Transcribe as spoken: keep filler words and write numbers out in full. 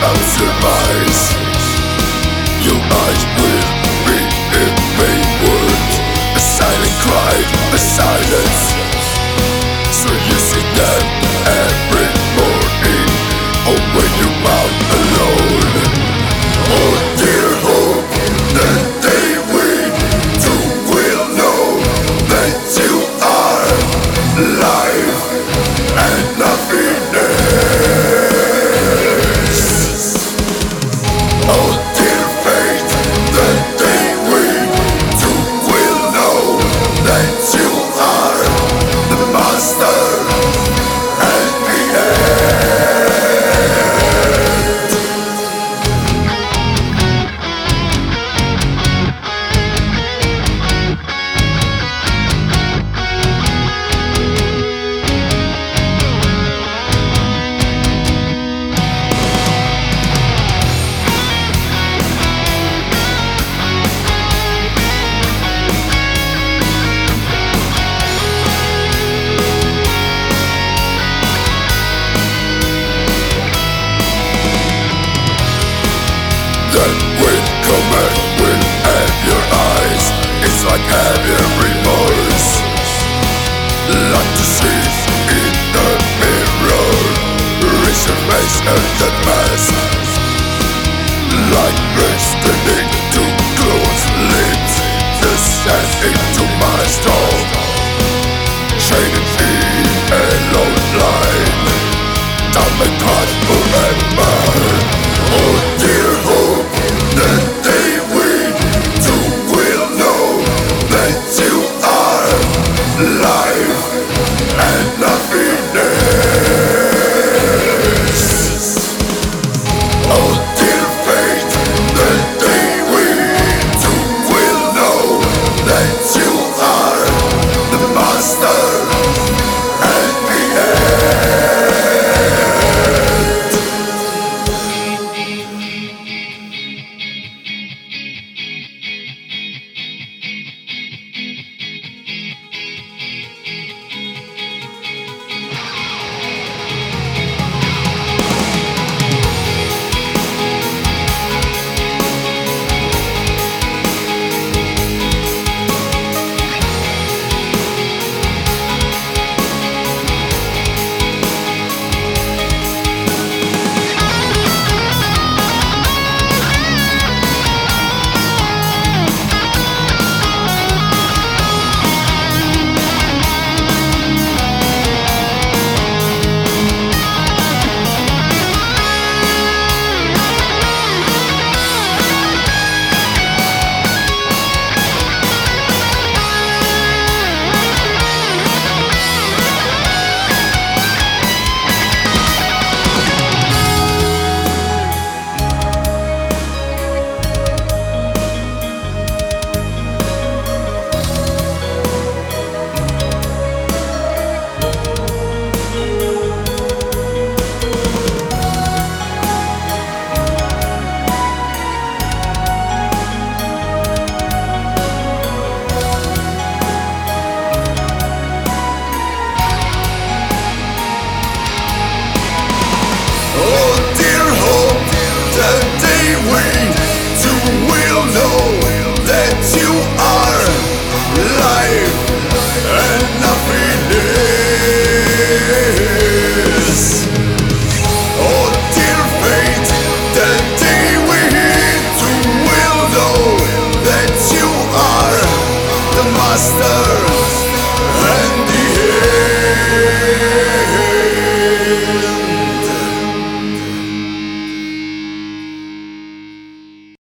I'll surmise. Your eyes will be in vain words, a silent cry, a silence. So you see them every morning, or when you're out alone. Oh dear hope, that day we too will know that you are life and nothing else. Oh dear fate, that day we too will know that you are the master and the end. That wind coming will have your eyes. It's like having remorse, like to see in the mirror, raise your face at that mask, like listening to closed lips, descend into my storm, shading the alone line, down my path forever. Oh dear hope, that day we too will know that you are life and nothing else. Oh dear fate, that day we too will know that you are the master and the end. Master and the end.